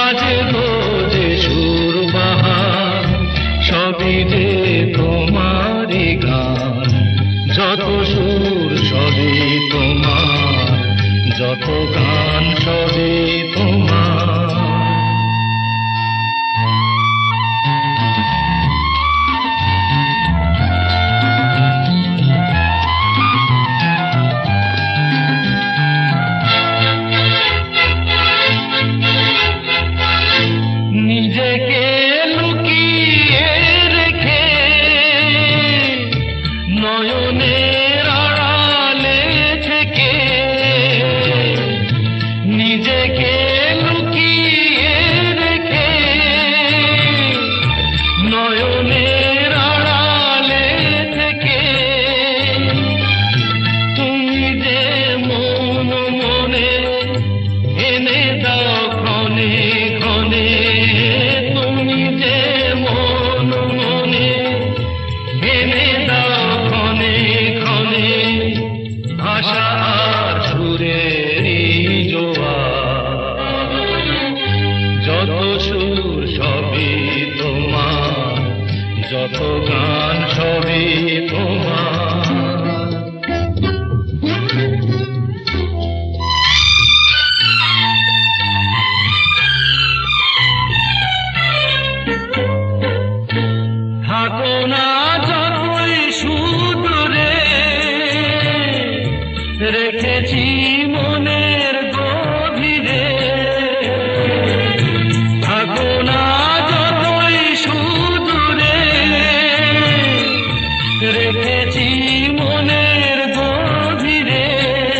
বাজে গো যে সুর বাহার, সবই যে তোমারই গান। যত সুর সবই তোমার, যত গান সবই তোমার। নিজেকে লুকিয়ে রেখে নয়নের আড়ালে থেকে, নিজেকে লুকিয়ে রেখে নয়নের আড়ালে থেকে, তুমি যে মন মনে এনে দাও ক্ষণে ক্ষণে, তুমি যে মন মনে এনে দাও ক্ষণে ক্ষণে। ভাষা আর সুরেরই জোয়ার, যত সুর সবই তোমার, যত গান সবই তোমার। থাকো না যতই সুদূরে, রেখেছি মনের গভীরে। থাকো না যতই সুদূরে, রেখেছি মনের গভীরে।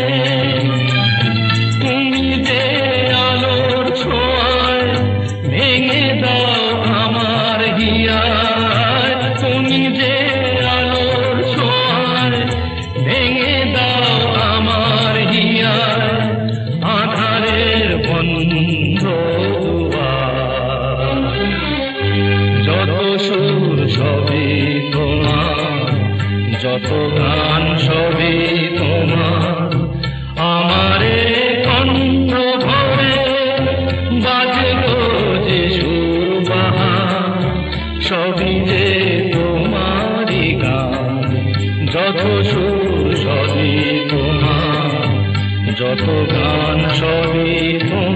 তুমি যে আলোর ছোঁয়ায় ভেঙে দাও আমার হিয়ায়, তুমি যে আলোর ছোঁয়ায় ভেঙে দাও আমার হিয়ায়। আধারের বন্ধ দুয়ার, যত সুর সবই তোমার, যত গান সবই তোমার। আমারে কণ্ঠ ভরে বাজে গো যে সুর বাহার, সবই যে তোমারই গান। যত সুর সবই তোমার, যত গান সবই তোমার।